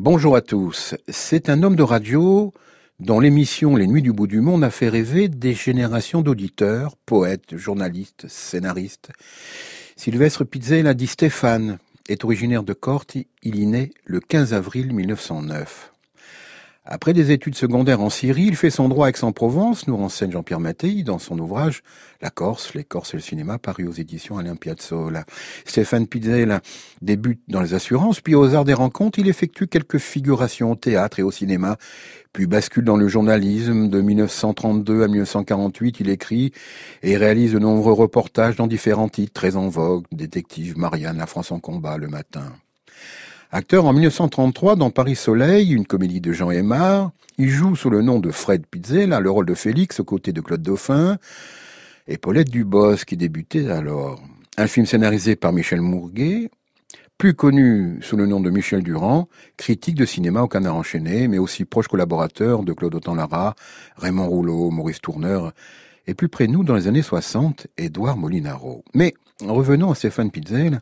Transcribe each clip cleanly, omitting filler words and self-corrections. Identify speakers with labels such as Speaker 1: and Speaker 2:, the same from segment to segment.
Speaker 1: Bonjour à tous. C'est un homme de radio dont l'émission Les Nuits du bout du monde a fait rêver des générations d'auditeurs, poètes, journalistes, scénaristes. Sylvestre Pizzella dit Stéphane est originaire de Corte. Il y naît le 15 avril 1909. Après des études secondaires en Syrie, il fait son droit à Aix-en-Provence, nous renseigne Jean-Pierre Mattei dans son ouvrage La Corse, les Corses et le cinéma, paru aux éditions Alain Piazzolla. Stéphane Pizzella débute dans les assurances, puis aux arts des rencontres, il effectue quelques figurations au théâtre et au cinéma, puis bascule dans le journalisme. De 1932 à 1948, il écrit et réalise de nombreux reportages dans différents titres très en vogue, Détective, Marianne, La France en combat, Le Matin. Acteur en 1933 dans Paris Soleil, une comédie de Jean Aimard, il joue sous le nom de Fred Pizzella le rôle de Félix aux côtés de Claude Dauphin et Paulette Dubosc qui débutait alors. Un film scénarisé par Michel Mourguet, plus connu sous le nom de Michel Durand, critique de cinéma au Canard enchaîné, mais aussi proche collaborateur de Claude Autant-Lara, Raymond Rouleau, Maurice Tourneur, et plus près de nous dans les années 60, Édouard Molinaro. Mais revenons à Stéphane Pizzella.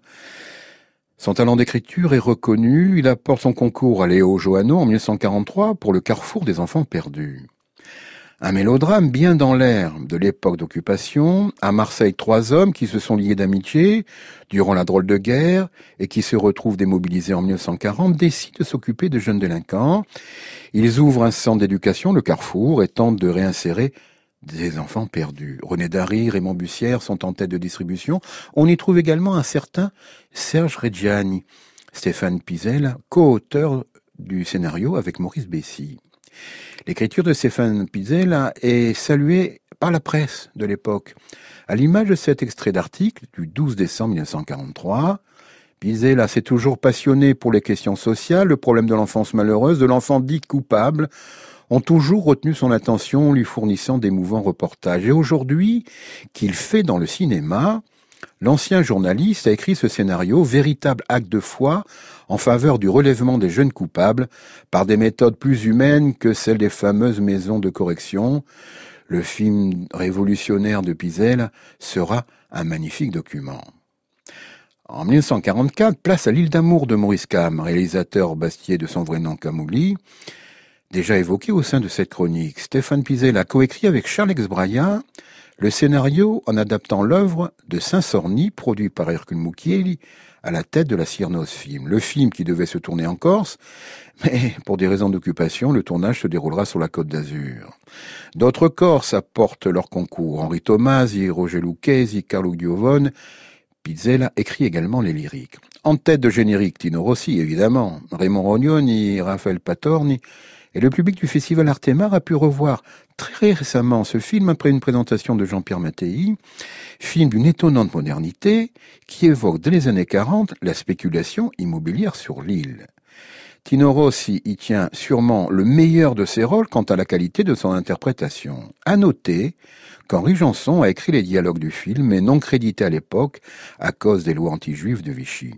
Speaker 1: Son talent d'écriture est reconnu, il apporte son concours à Léo Johanneau en 1943 pour Le Carrefour des enfants perdus. Un mélodrame bien dans l'air de l'époque d'occupation, à Marseille 3 hommes qui se sont liés d'amitié durant la drôle de guerre et qui se retrouvent démobilisés en 1940 décident de s'occuper de jeunes délinquants. Ils ouvrent un centre d'éducation, Le Carrefour, et tentent de réinsérer des enfants perdus. René Dary, Raymond Bussière sont en tête de distribution. On y trouve également un certain Serge Reggiani. Stéphane Pizzella, co-auteur du scénario avec Maurice Bessy. L'écriture de Stéphane Pizzella est saluée par la presse de l'époque. À l'image de cet extrait d'article du 12 décembre 1943, Pizzella s'est toujours passionné pour les questions sociales, le problème de l'enfance malheureuse, de l'enfant dit coupable, ont toujours retenu son attention, lui fournissant d'émouvants reportages. Et aujourd'hui, qu'il fait dans le cinéma, l'ancien journaliste a écrit ce scénario, véritable acte de foi en faveur du relèvement des jeunes coupables par des méthodes plus humaines que celles des fameuses maisons de correction. Le film révolutionnaire de Pizzella sera un magnifique document. En 1944, place à L'île d'amour de Maurice Cam, réalisateur bastier de son vrai nom Camouli. Déjà évoqué au sein de cette chronique, Stéphane Pizzella a coécrit avec Charles Exbraya le scénario en adaptant l'œuvre de Saint-Sorny, produit par Hercule Mucchielli, à la tête de la Cyrnos Film. Le film qui devait se tourner en Corse, mais pour des raisons d'occupation, le tournage se déroulera sur la Côte d'Azur. D'autres Corses apportent leur concours. Henri Tomasi, Roger Lucchesi, Carlo Giovone. Pizzella écrit également les lyriques. En tête de générique, Tino Rossi, évidemment, Raymond Rognoni, Raphaël Patorni. Et le public du Festival Artemar a pu revoir très récemment ce film après une présentation de Jean-Pierre Mattei, film d'une étonnante modernité qui évoque dès les années 40 la spéculation immobilière sur l'île. Tino Rossi y tient sûrement le meilleur de ses rôles quant à la qualité de son interprétation. À noter qu'Henri Janson a écrit les dialogues du film, mais non crédité à l'époque à cause des lois anti-juives de Vichy.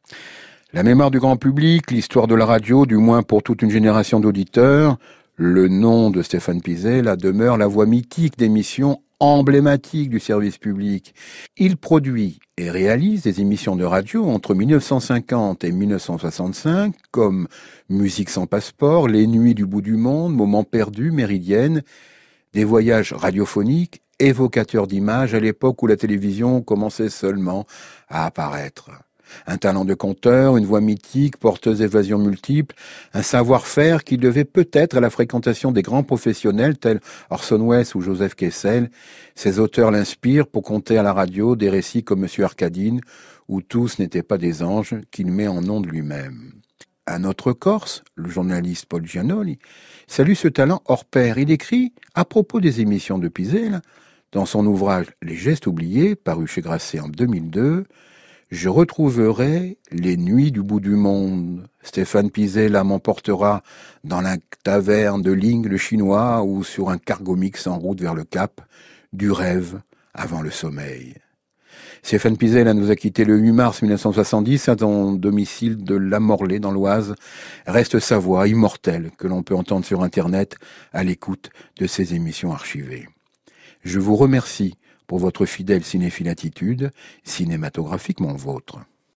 Speaker 1: La mémoire du grand public, l'histoire de la radio, du moins pour toute une génération d'auditeurs, le nom de Stéphane Pizzella demeure la voix mythique d'émissions emblématiques du service public. Il produit et réalise des émissions de radio entre 1950 et 1965, comme Musique sans passeport, Les Nuits du bout du monde, Moments perdus, Méridienne, des voyages radiophoniques, évocateurs d'images à l'époque où la télévision commençait seulement à apparaître. Un talent de conteur, une voix mythique, porteuse d'évasions multiples, un savoir-faire qui devait peut-être à la fréquentation des grands professionnels tels Orson Welles ou Joseph Kessel. Ces auteurs l'inspirent pour conter à la radio des récits comme Monsieur Arcadine, où tous n'étaient pas des anges, qu'il met en nom de lui-même. Un autre Corse, le journaliste Paul Giannoli, salue ce talent hors pair. Il écrit, à propos des émissions de Pizzella, dans son ouvrage Les gestes oubliés, paru chez Grasset en 2002, je retrouverai les nuits du bout du monde. Stéphane Pizzella m'emportera dans la taverne de Ling le Chinois ou sur un cargo mix en route vers le Cap, du rêve avant le sommeil. Stéphane Pizzella nous a quittés le 8 mars 1970 à son domicile de La Morlaix dans l'Oise. Reste sa voix immortelle que l'on peut entendre sur Internet à l'écoute de ses émissions archivées. Je vous remercie pour votre fidèle cinéphile attitude, cinématographiquement vôtre.